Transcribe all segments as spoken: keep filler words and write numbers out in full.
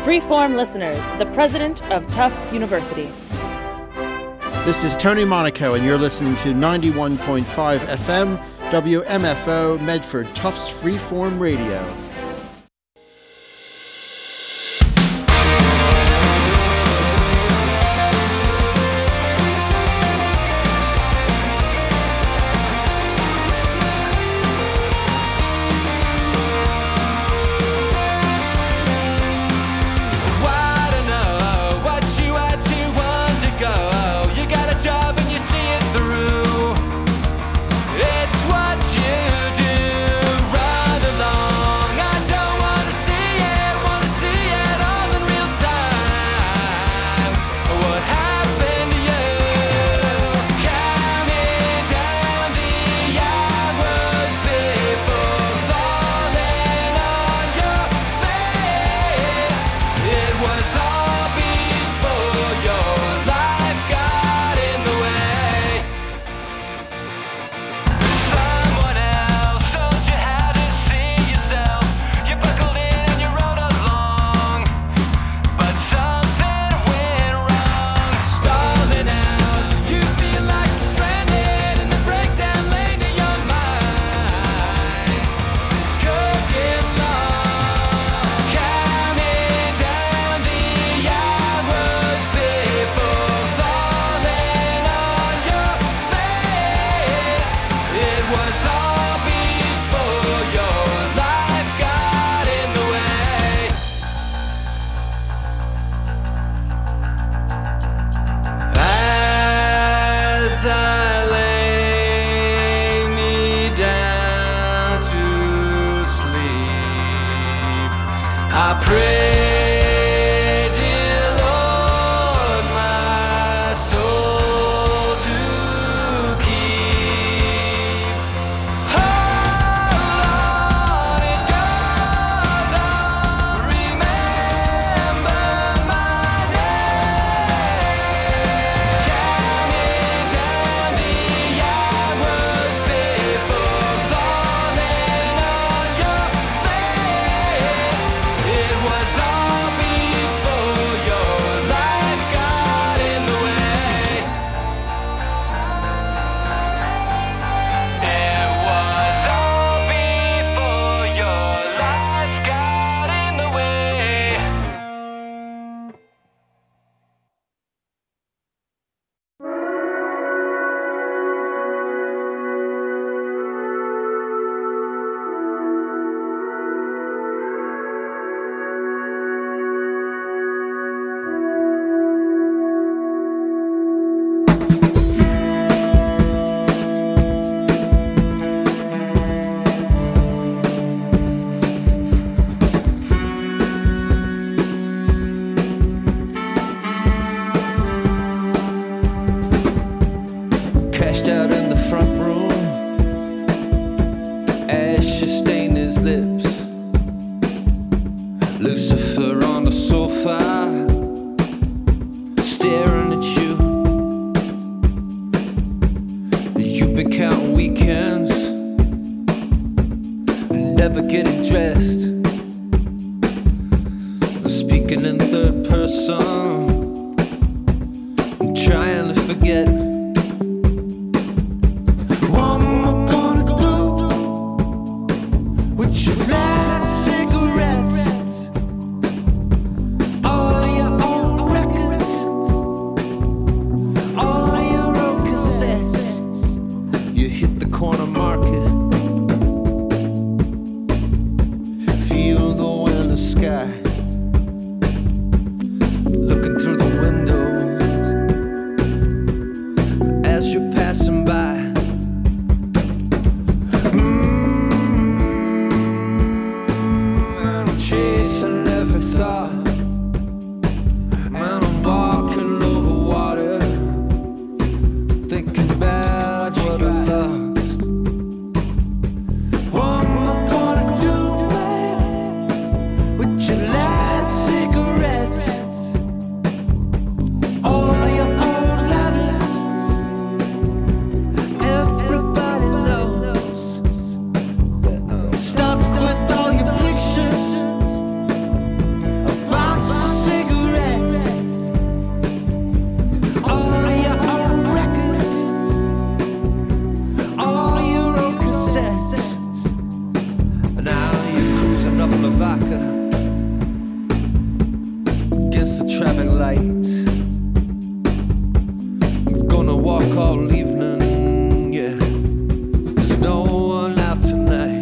Freeform listeners, the president of Tufts University. This is Tony Monaco, and you're listening to ninety-one point five F M, W M F O, Medford, Tufts Freeform Radio. vodka against the traffic lights. I'm gonna walk all evening, yeah. There's no one out tonight.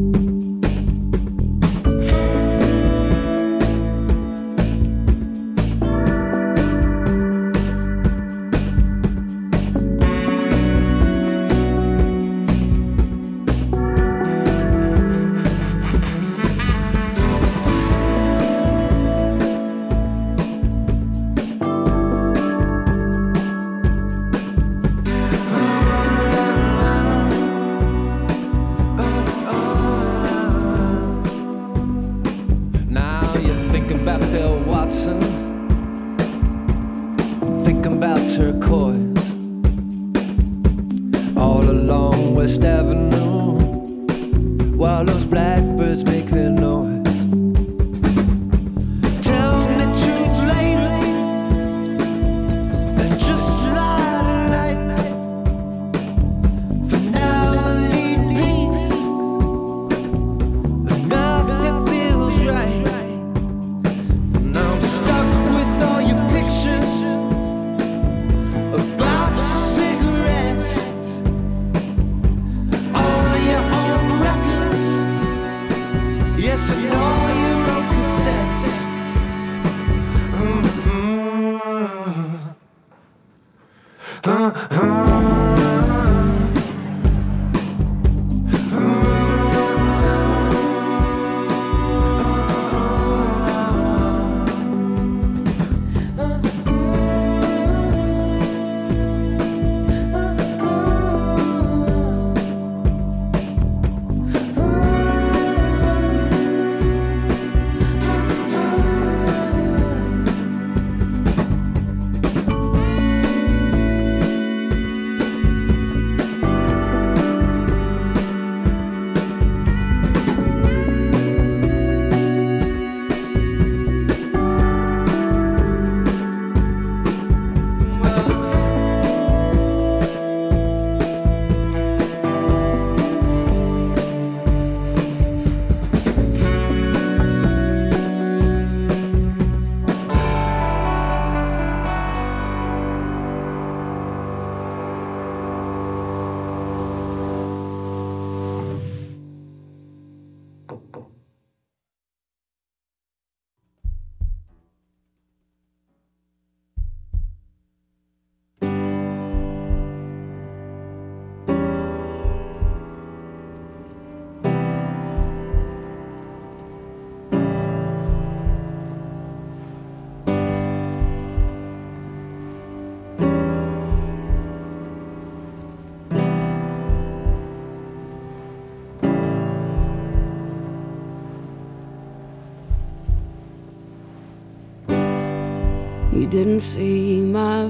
You didn't see my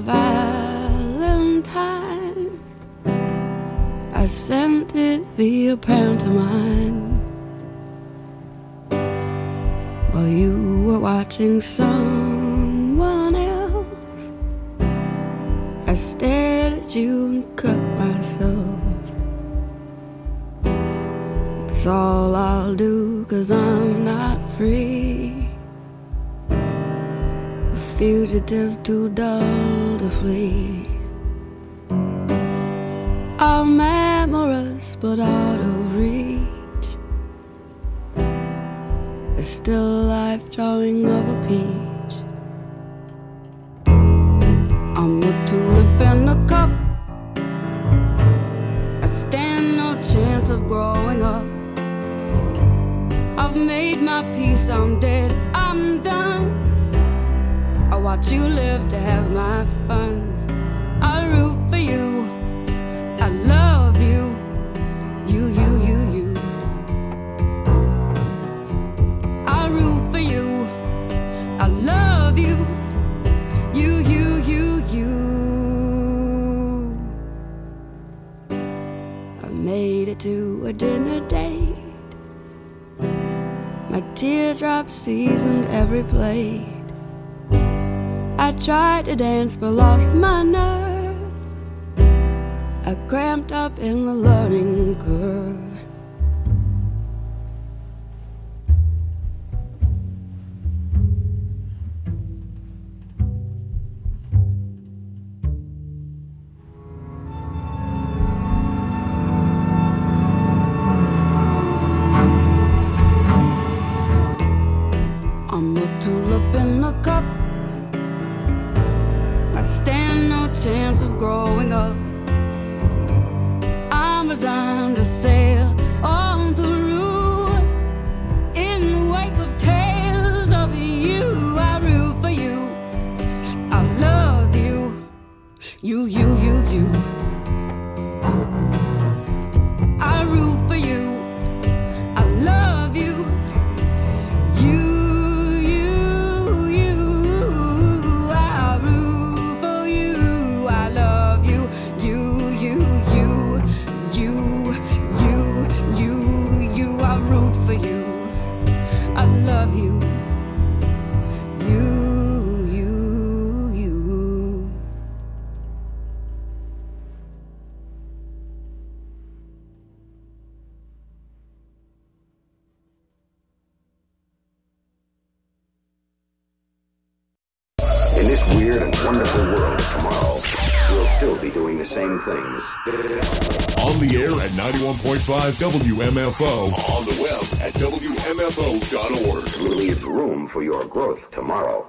Valentine. I sent it via pantomime while you were watching someone else. I stared at you and cut myself. It's all I'll do, 'cause I'm not free. Fugitive too dull to flee. I'm amorous but out of reach. A still life drawing of a peach. I'm a tulip in a cup. I stand no chance of growing up. I've made my peace, I'm dead, I'm done. I watch you live to have my fun. I root for you, I love you, you, you, you, you. I root for you, I love you, you, you, you, you. I made it to a dinner date. My teardrops seasoned every plate. I tried to dance but lost my nerve. I cramped up in the learning curve. for you. I love you. You, you, you. In this weird and wonderful world tomorrow, we'll still be doing the same things. On the air at ninety-one point five W M F O. On the web at W M F O dot org. Leave room for your growth tomorrow.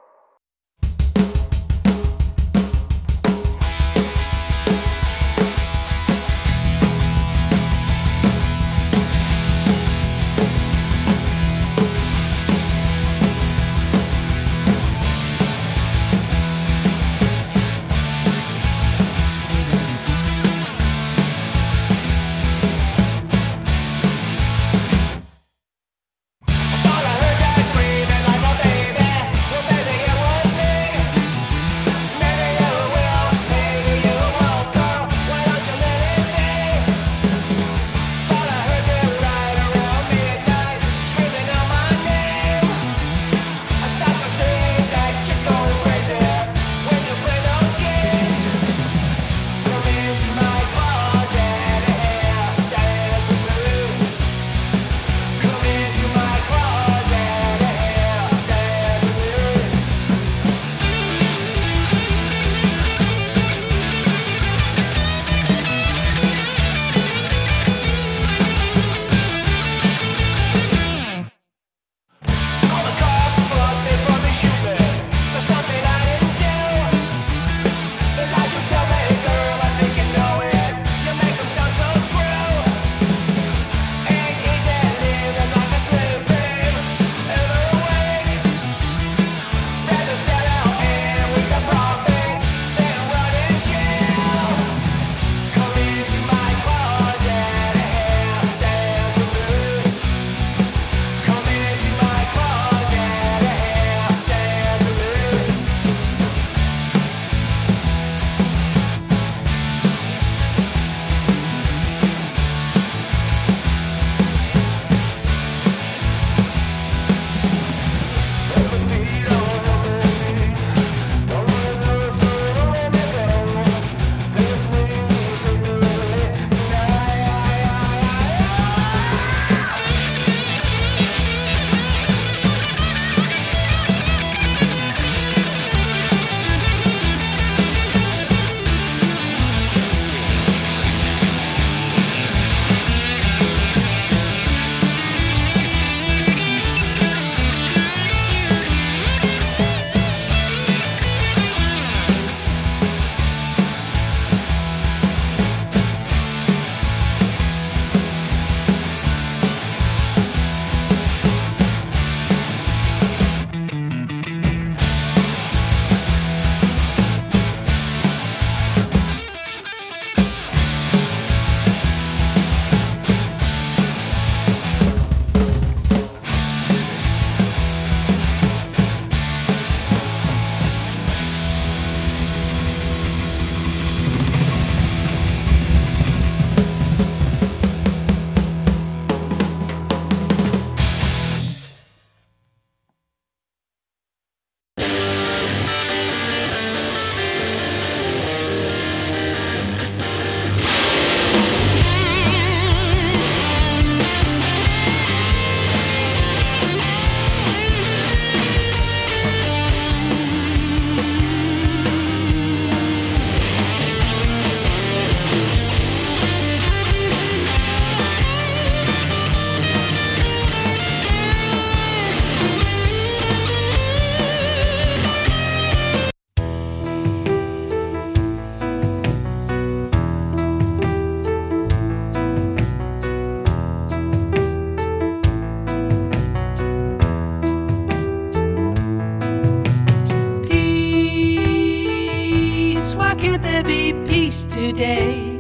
today.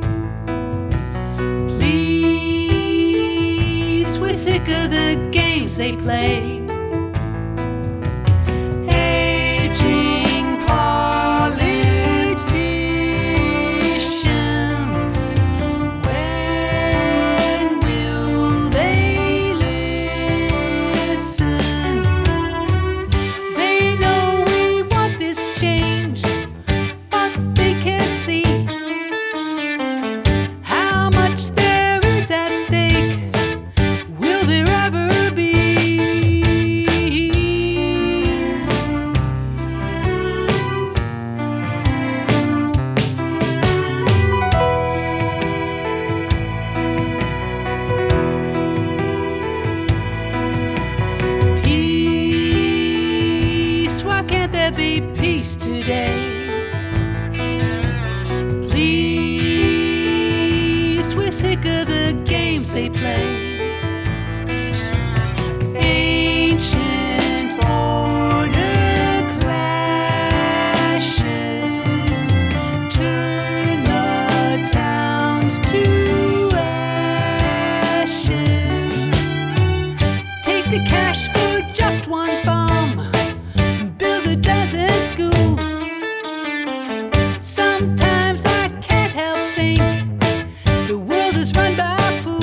Please, we're sick of the games they play. Aging politicians, when will they there be peace today? Please, we're sick of the games they play. Ancient order clashes, turn the towns to ashes. Take the cash for just one bomb, build a dozen schools. Sometimes I can't help think the world is run by fools.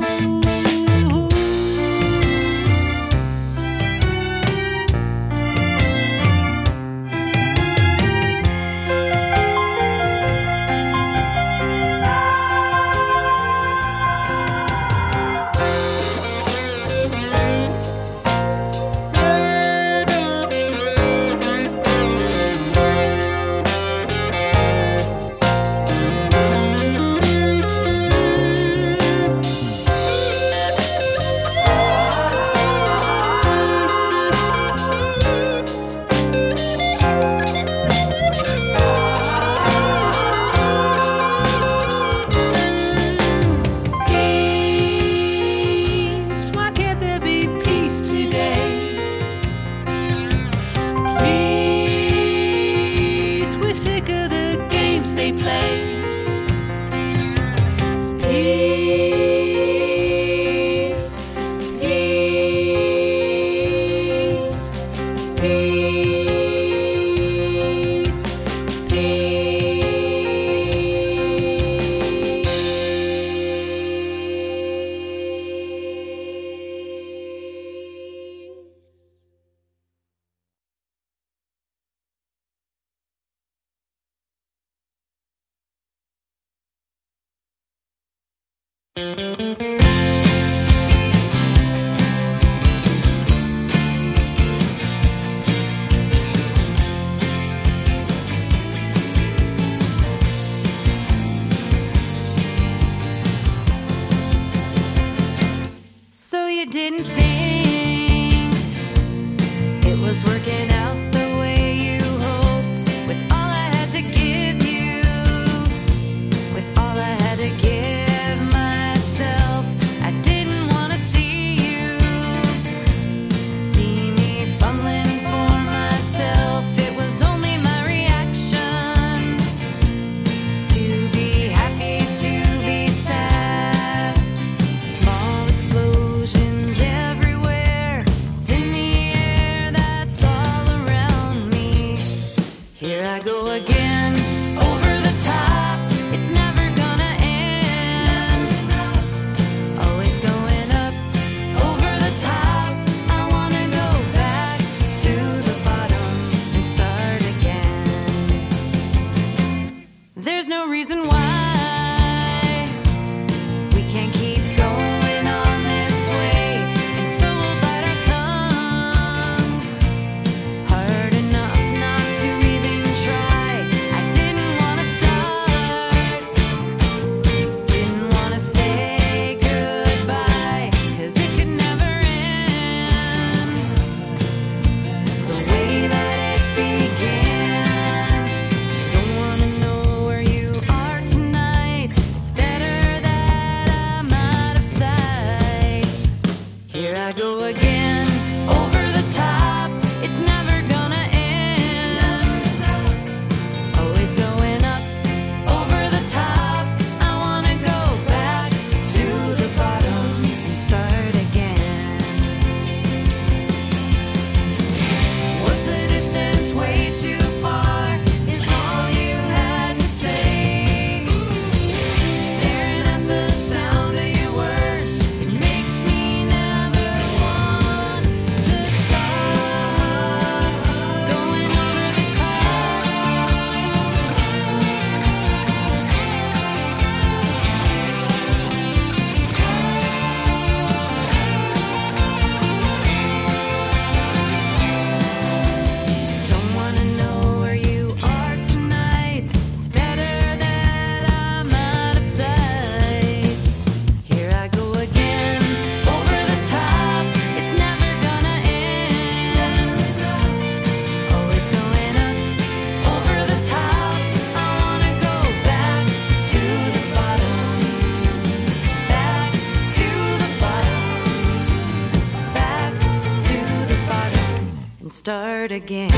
Please, why can't there be peace today? Please, we're sick of the games they play. Please, please, please, So you didn't think it was working out the way you hoped, with all I had to give you, with all I had to give myself. I didn't want to see you, see me fumbling for myself. It was only my reaction to be happy, to be sad. Small explosions everywhere. start again.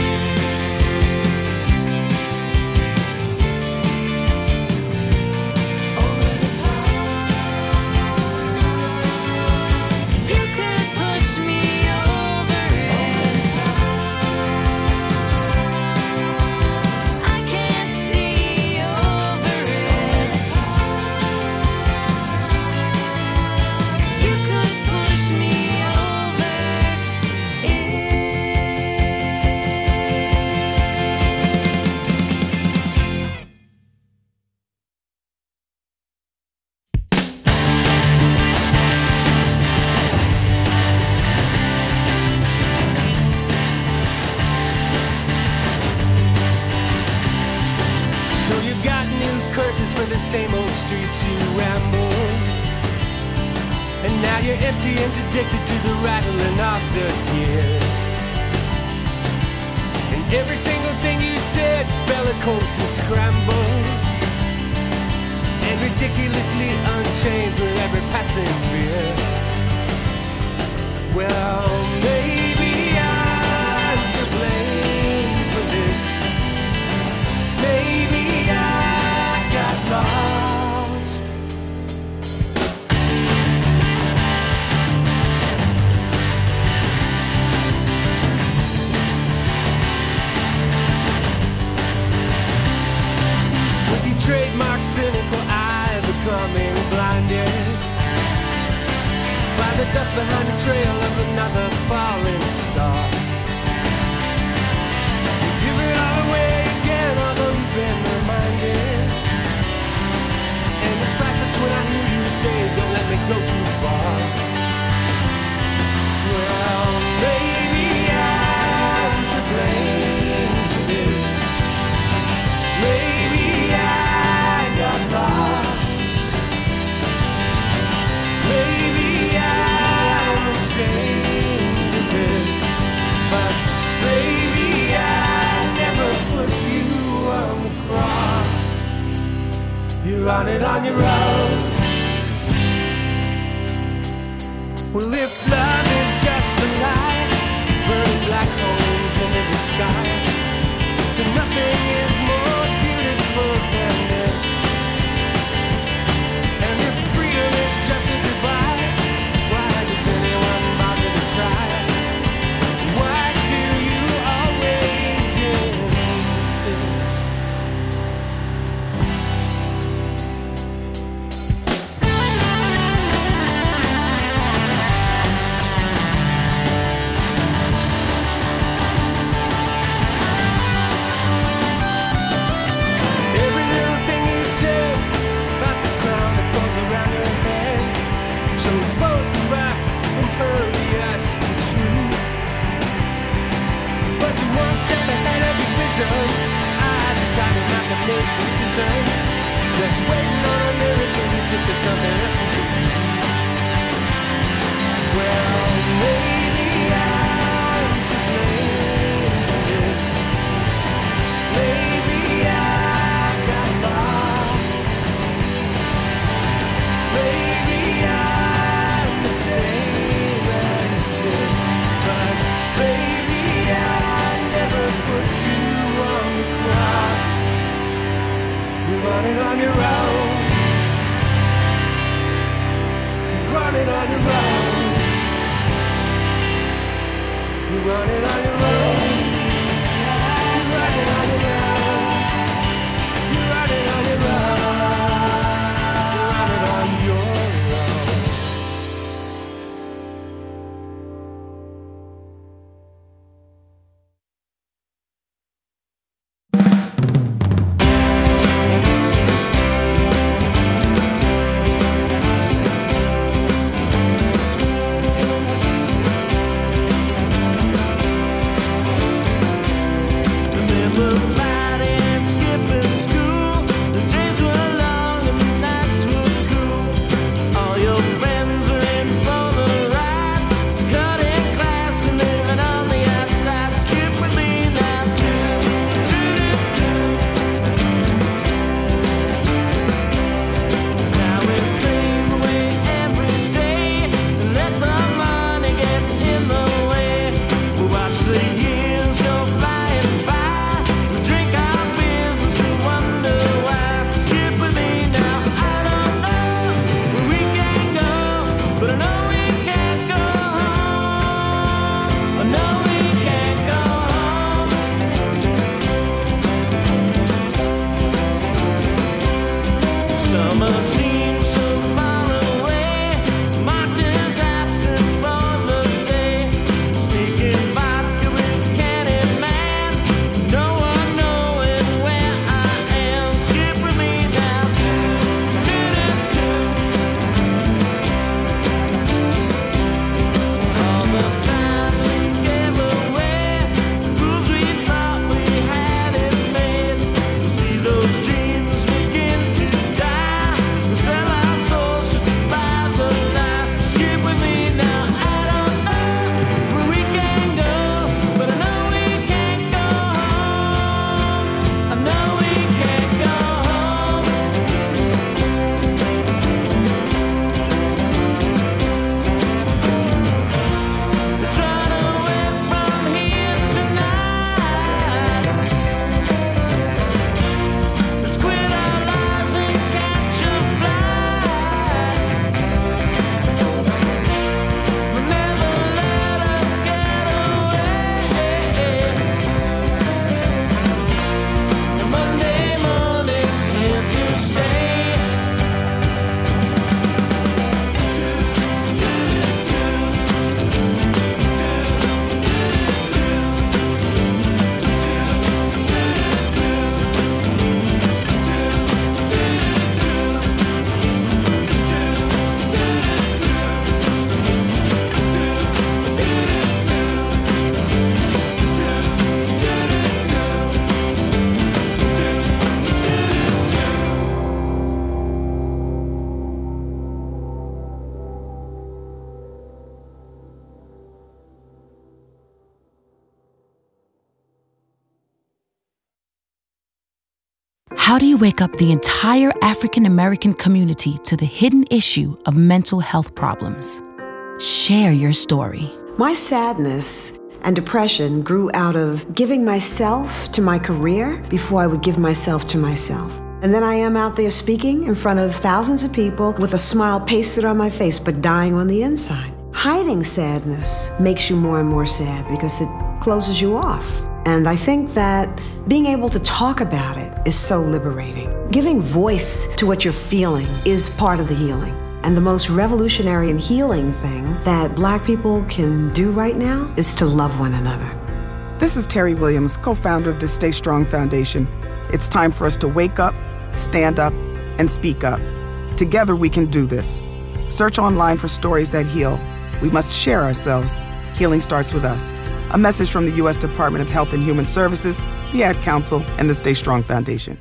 How do you wake up the entire African American community to the hidden issue of mental health problems? Share your story. My sadness and depression grew out of giving myself to my career before I would give myself to myself. And then I am out there speaking in front of thousands of people with a smile pasted on my face, but dying on the inside. Hiding sadness makes you more and more sad because it closes you off. And I think that being able to talk about it is so liberating. Giving voice to what you're feeling is part of the healing. And the most revolutionary and healing thing that Black people can do right now is to love one another. This is Terry Williams, co-founder of the Stay Strong Foundation. It's time for us to wake up, stand up, and speak up. Together we can do this. Search online for stories that heal. We must share ourselves. Healing starts with us. A message from the U S Department of Health and Human Services, the Ad Council, and the Stay Strong Foundation.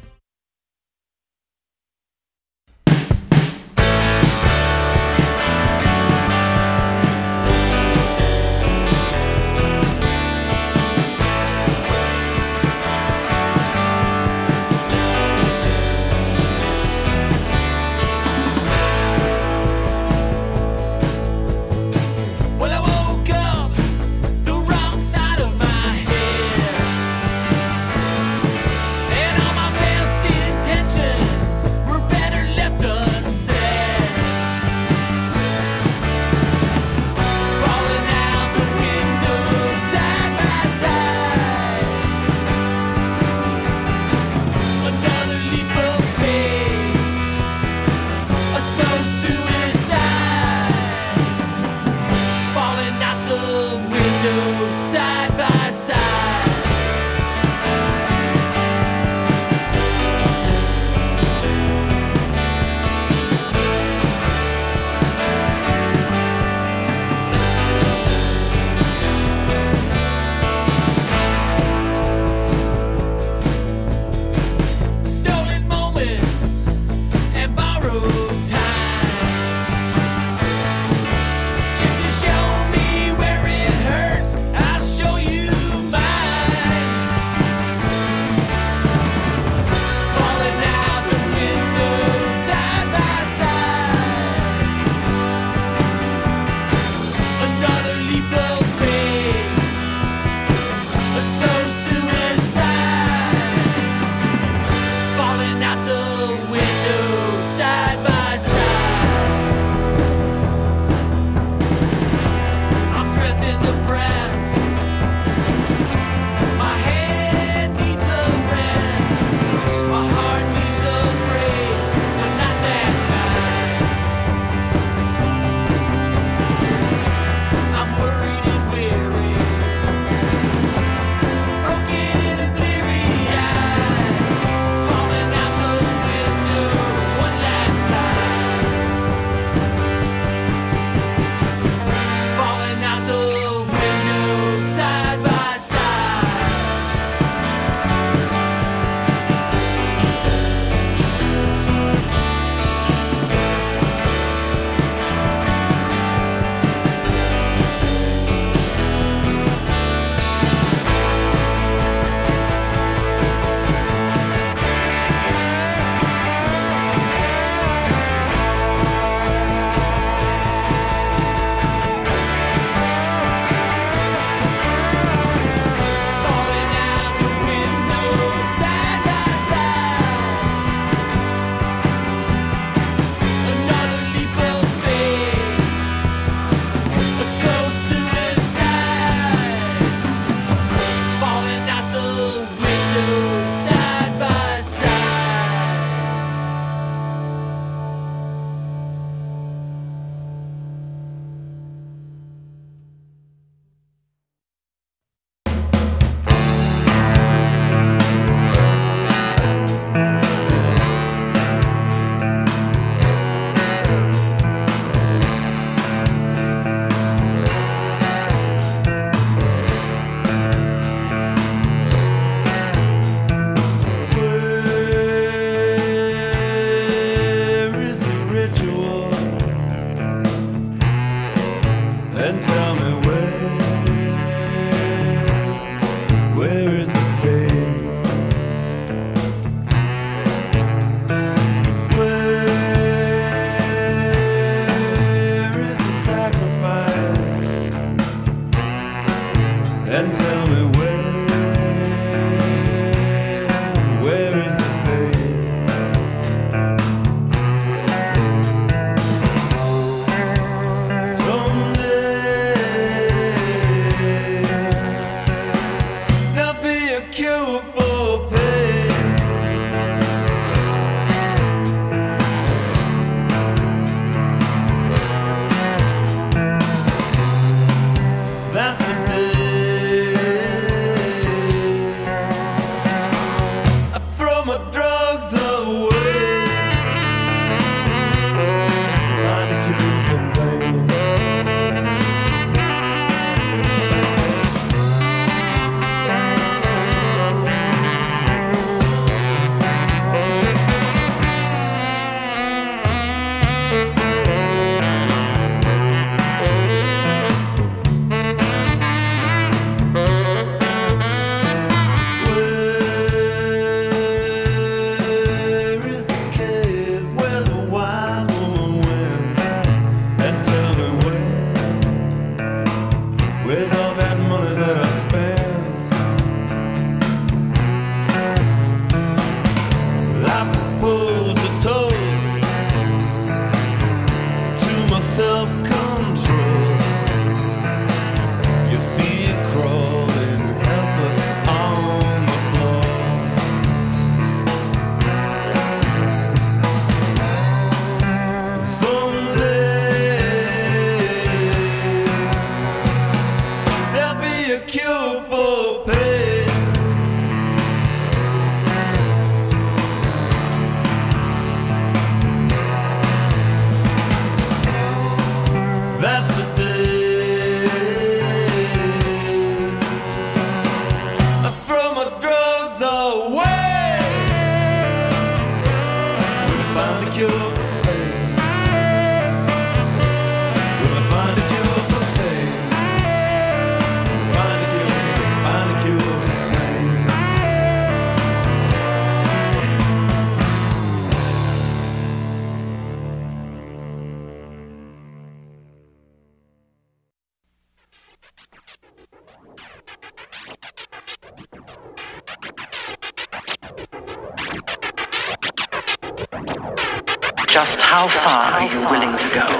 Just how far are you willing to go?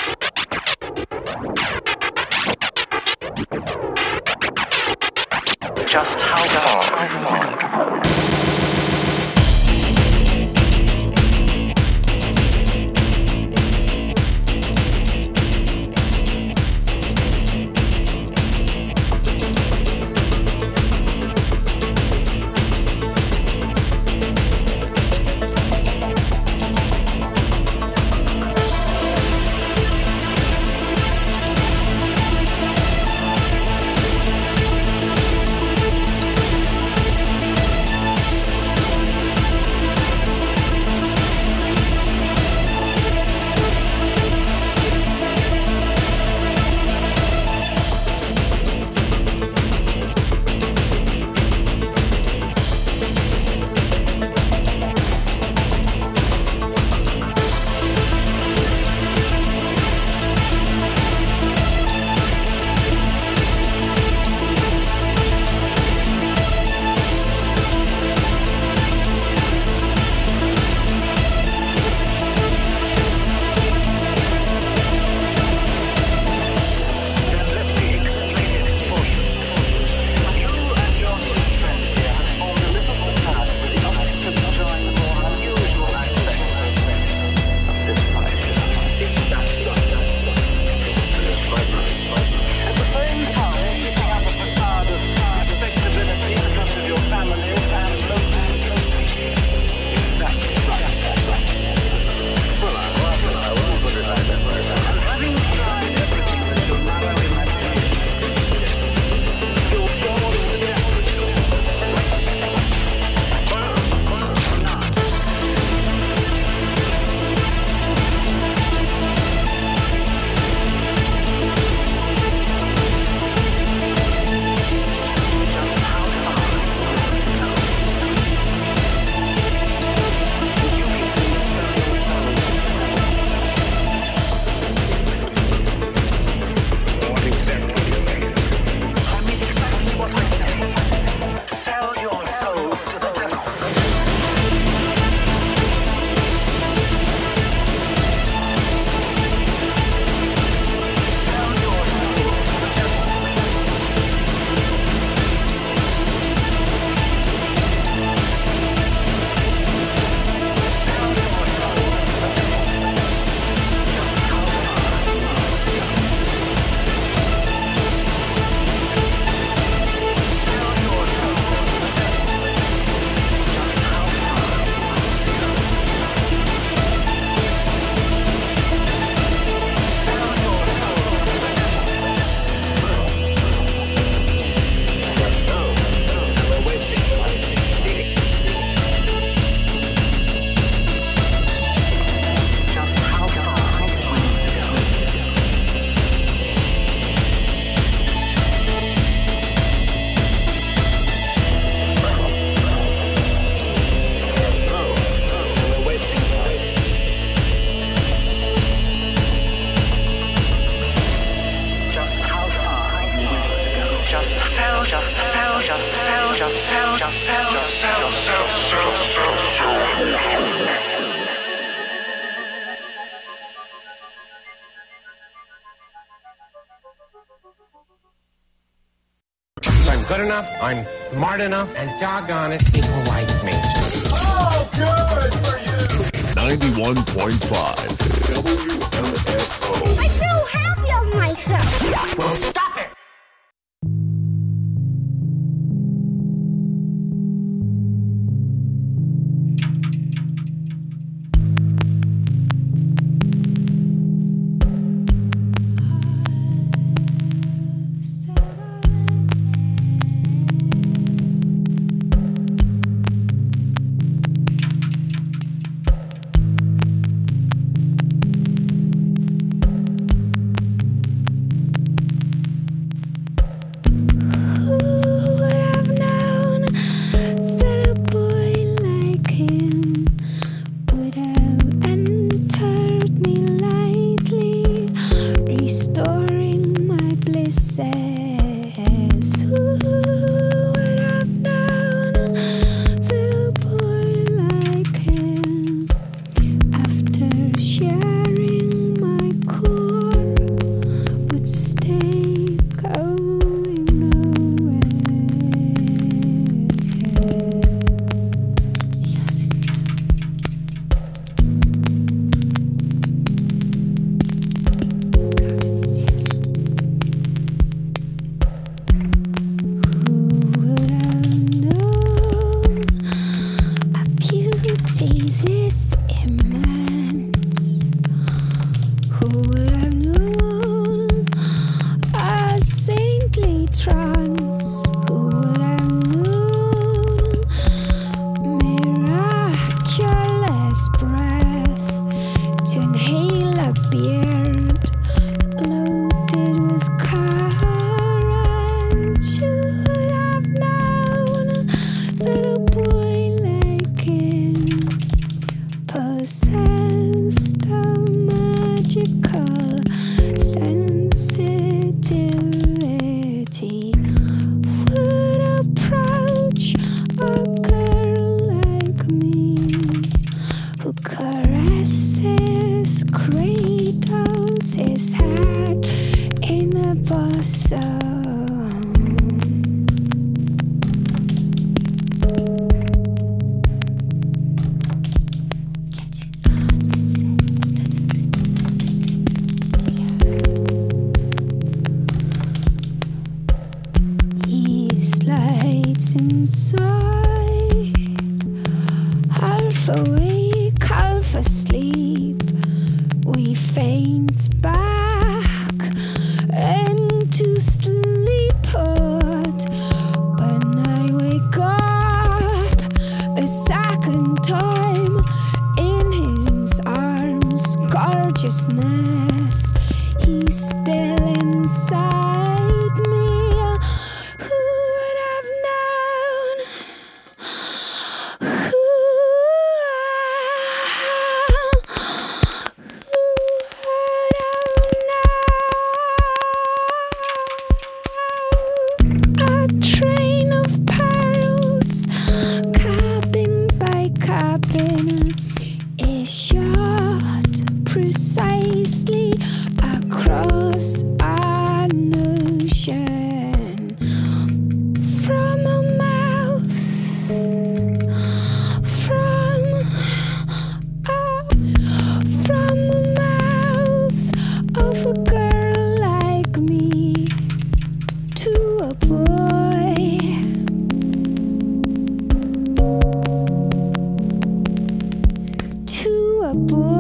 Just how far are you willing to go? I'm good enough, I'm smart enough, and doggone it, people like me. Oh, good for you! ninety-one point five W M F O. I feel happy of myself. Well, stop it! sensitivity would approach a girl like me who caresses, cradles his head in a bosom. Inside, half awake, half asleep, we faint back into sleephood. When I wake up a second time in his arms, gorgeousness, he's still inside me. Precisely across an ocean from a mouth, from a, from a mouth of a girl like me to a boy, to a boy.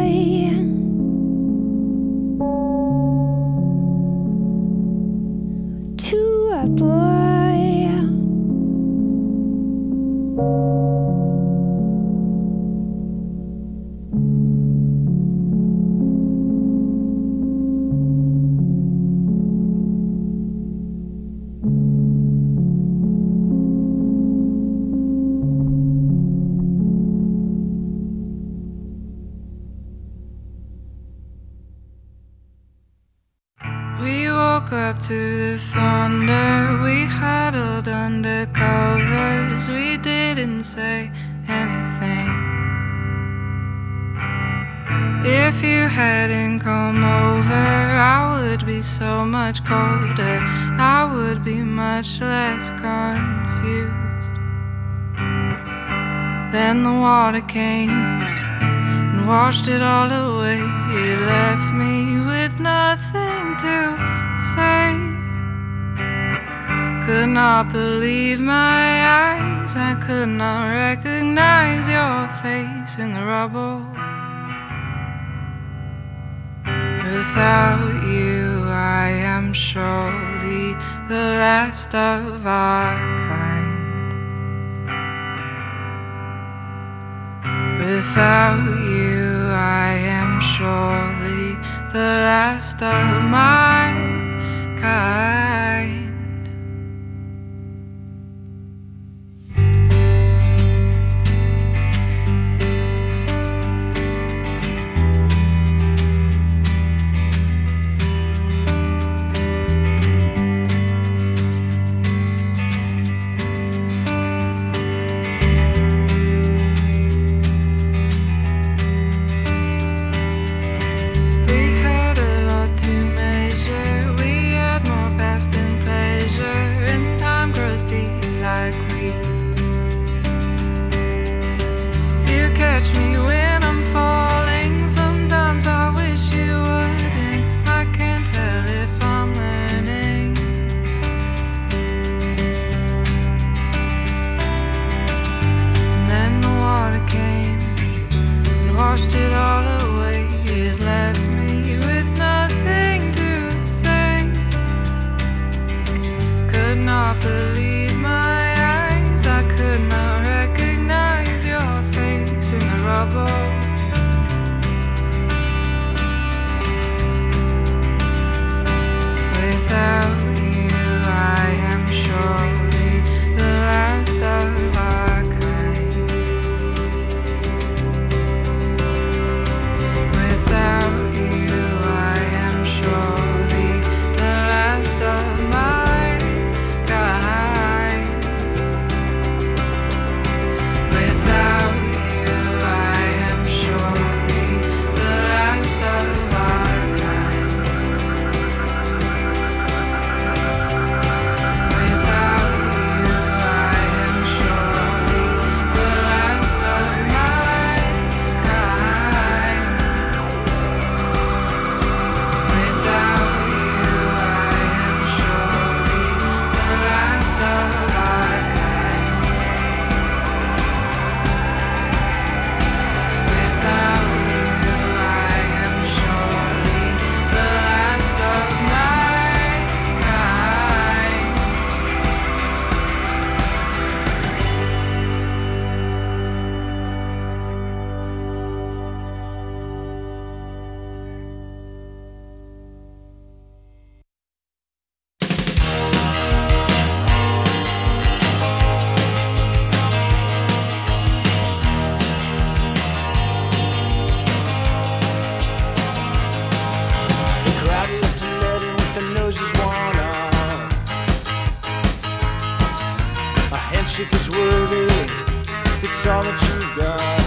We woke up to the thunder, we huddled under covers, we didn't say anything. If you hadn't come over, I would be so much colder, I would be much less confused. Then the water came and washed it all away. It left me with nothing to say. Could not believe my eyes, I could not recognize your face in the rubble. Without you, I am surely the last of our kind. Without you, I am surely the last of my kind. Catch me when I'm falling. Sometimes I wish you wouldn't. I can't tell if I'm learning. And then the water came and washed it all away. It left me with nothing to say. Could not believe my eyes, I could not recognize your face in the rubble. Without you, I am surely the last of our kind. Without you, I am surely the last. handshake is worthy if it's all that you've got.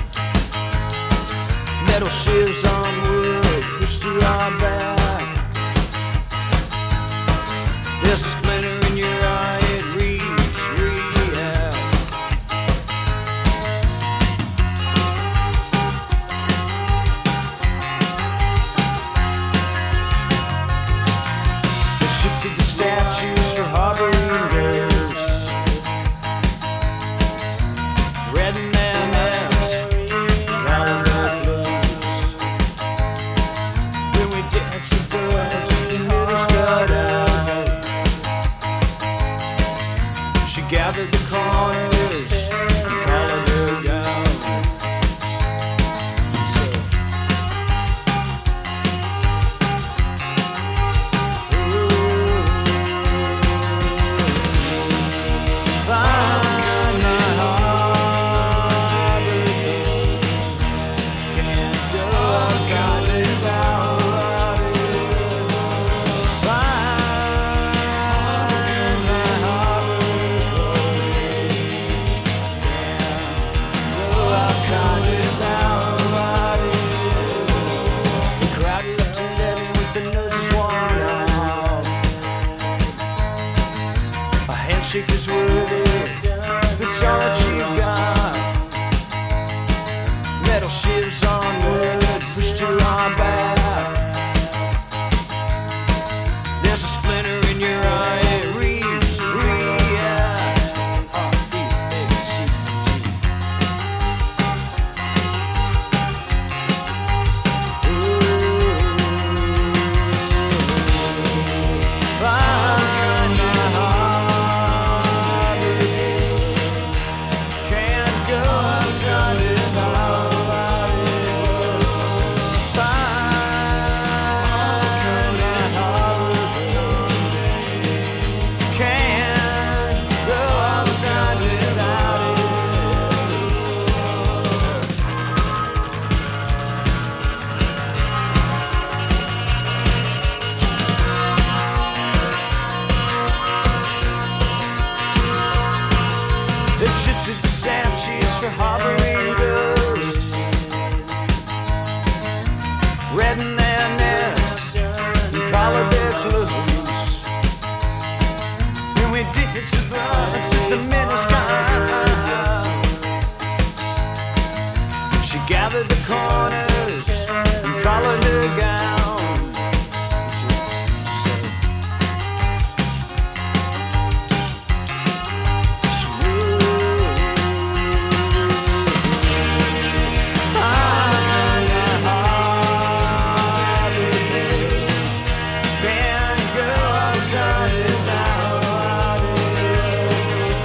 Metal shivs on wood pushed to our back. There's a splinter in your eye, it reads, react. They shifted the statues for harboring ghosts. Red and mayonnaise, calling their clothes. When we dance the birds, the middle's got out. She gathered the corners and collared her down. So, find my harbor, can't go outside without it. Find my harbor, can't go outside without it. The crowd left eleven with their noses worn out. A handshake is worthy if it's all that you got. Metal shivs on wood pushed to our back. There's a splinter in your eye, it reads, react. R E A C T. Find my harbor, can't go outside without it. Find my harbor, can't go outside without it. They've shifted the statues for harboring ghosts. Red in their necks and collared their clothes. And we did some birds at the minute sky. She gathered the corners and collared her gown. Find my harbor, can't go outside without it.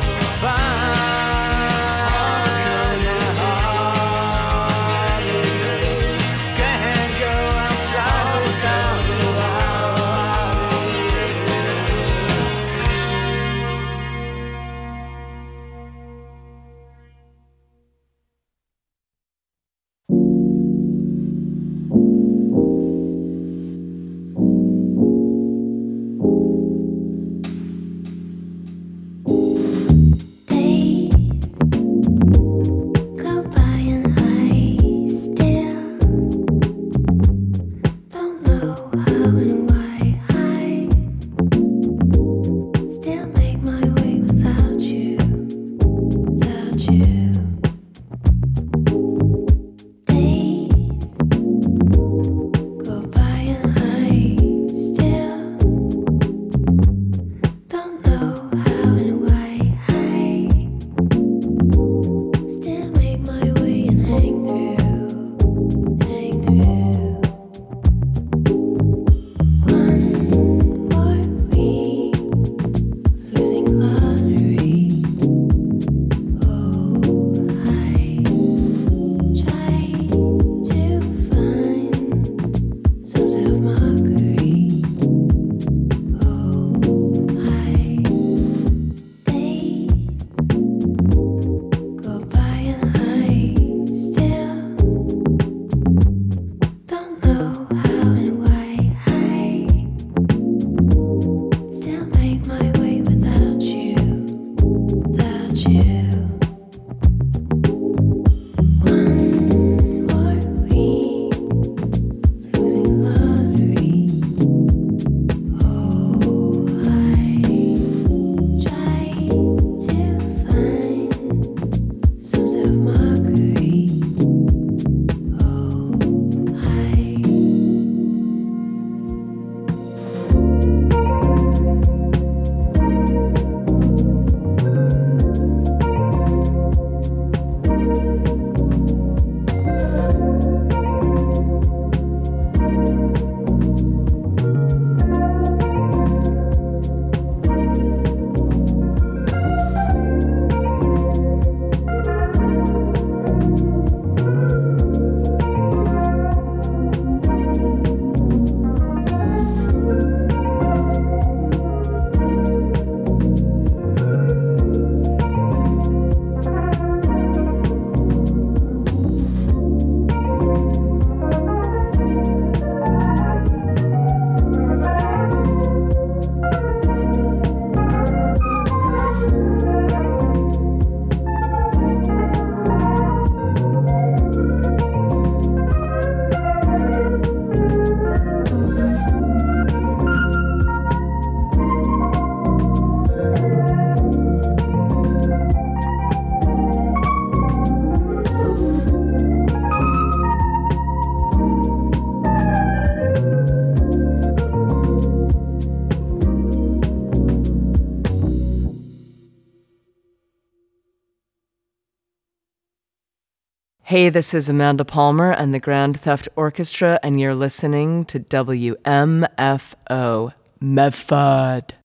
Hey, this is Amanda Palmer and the Grand Theft Orchestra, and you're listening to W M F O Medford.